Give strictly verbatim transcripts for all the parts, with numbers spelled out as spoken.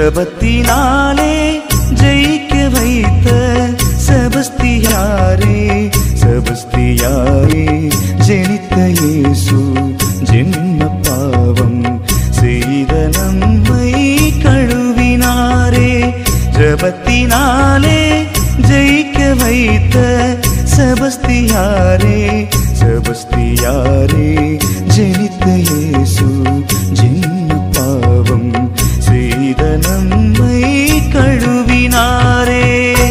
ஜபத்தினாலே ஜெயிக்க வைத்த செபஸ்தியாரே செபஸ்தியாரே ஜெனித்த இயேசு ஜென்ம பாவம் செய்த நம்மை கழுவினாரே. ஜபத்தினாலே ஜெயிக்க வைத்த செபஸ்தியாரே செபஸ்தியாரே ஜெனித்த இயேசு ஜென்ம பாவம் செய்த நம்மை கழுவினாரே.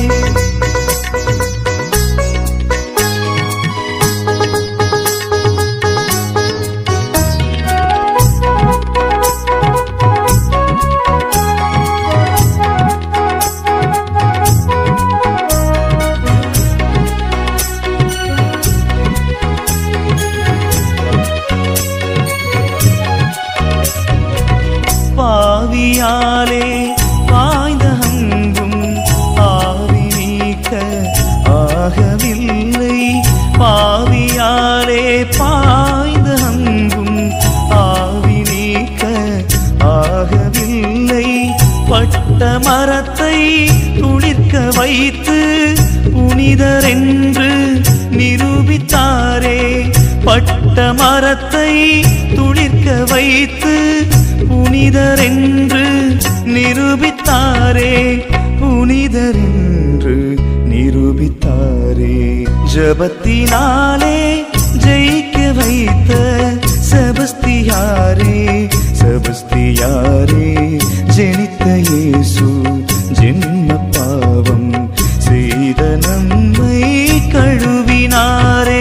பாவியாலே பாய்ந்த அன்பும் ஆவி நீக்க ஆகவில்லை. பாவியாலே பாய்ந்த அன்பும் ஆவி நீக்க ஆகவில்லை. பட்ட மரத்தை துளிர்க்க வைத்து புனிதர் என்று நிரூபித்தாரே. பட்ட மரத்தை துளிர்க்க வைத்து புனிதர் என்று நிரூபித்தாரே புனிதர் என்று நிரூபித்தாரே. ஜபத்தினாலே ஜெயிக்க வைத்த செபஸ்தியாரே செபஸ்தியாரே ஜெனித்த இயேசு ஜென்ம பாவம் செய்த நம்மை கழுவினாரே.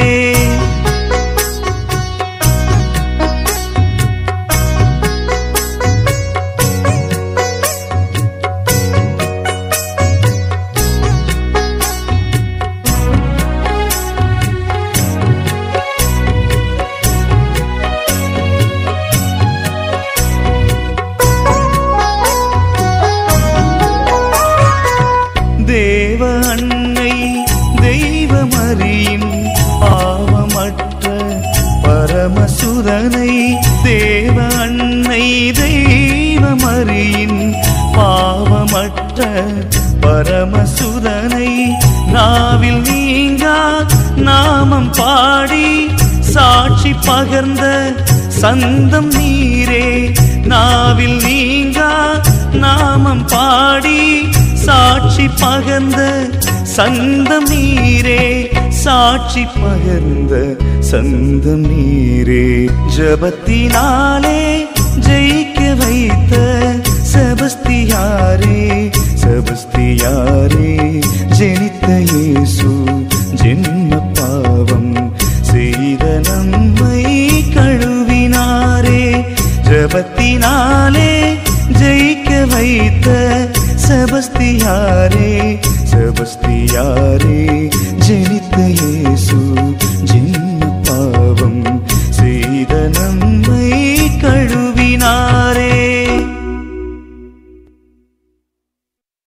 தேவ அன்னை தெய்வமரியின் பாவமற்ற பரமசுதனை தேவ அன்னை தெய்வமரியின் பாவமற்ற பரமசுதனை நாவில் நீங்கா நாமம் பாடி சாட்சி பகர்ந்த சந்தம் நீரே. நாவில் நீங்கா நாமம் பாடி சாட்சி பகர்ந்த சந்தம் நீரே சாட்சி பகர்ந்த சந்தம் நீரே. ஜபத்தினாலே ஜெயிக்க வைத்த செபஸ்தியாரே செபஸ்தியாரே ஜெனித்த இயேசு ஜென்ம பாவம் செய்த நம்மை கழுவினாரே. ஜபத்தினாலே ஜெயிக்க வைத்த செபஸ்தியாரே செபஸ்தியாரே ஜெனித்த இயேசு ஜென்ம பாவம்